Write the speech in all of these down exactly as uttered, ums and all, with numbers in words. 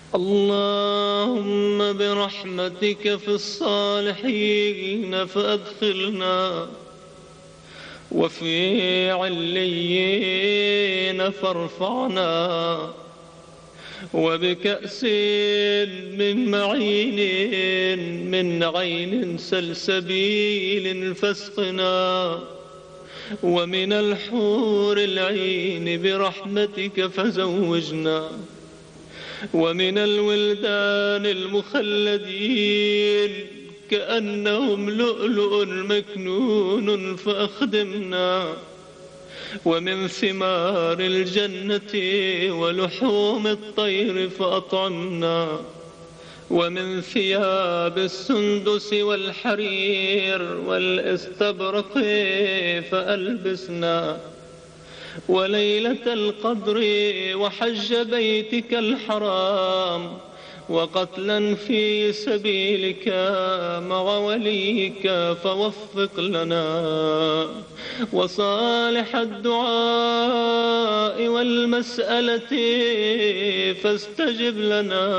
اللهم برحمتك في الصالحين فأدخلنا، وفي عليين فارفعنا، وبكأس من معين من عين سلسبيل فاسقنا، ومن الحور العين برحمتك فزوجنا، ومن الولدان المخلدين كأنهم لؤلؤ مكنون فأخدمنا، ومن ثمار الجنة ولحوم الطير فأطعمنا، ومن ثياب السندس والحرير والاستبرق فألبسنا، وليلة القدر وحج بيتك الحرام وقتلا في سبيلك مع وليك فوفق لنا، وصالح الدعاء والمسألة فاستجب لنا،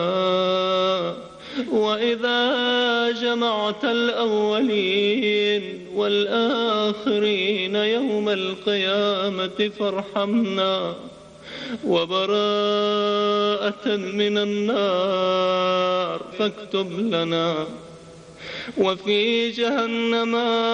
وإذا جمعت الأولين والآخرين يوم القيامة فارحمنا، وبراءة من النار فاكتب لنا، وفي جهنم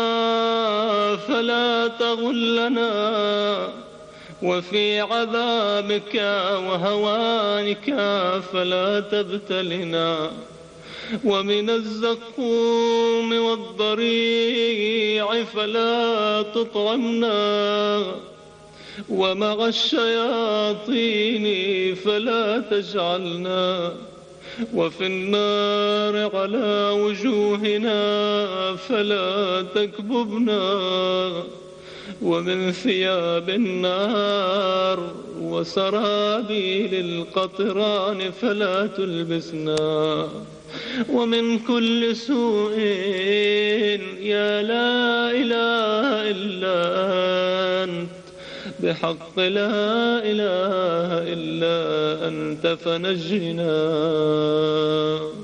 فلا تغلنا، وفي عذابك وهوانك فلا تبتلنا، ومن الزقوم والضريع فلا تطعمنا، ومع الشياطين فلا تجعلنا، وفي النار على وجوهنا فلا تكببنا، ومن ثياب النار وسرابيل القطران فلا تلبسنا، ومن كل سوء يا لا إله إلا أنت بحق لا إله إلا أنت فنجنا.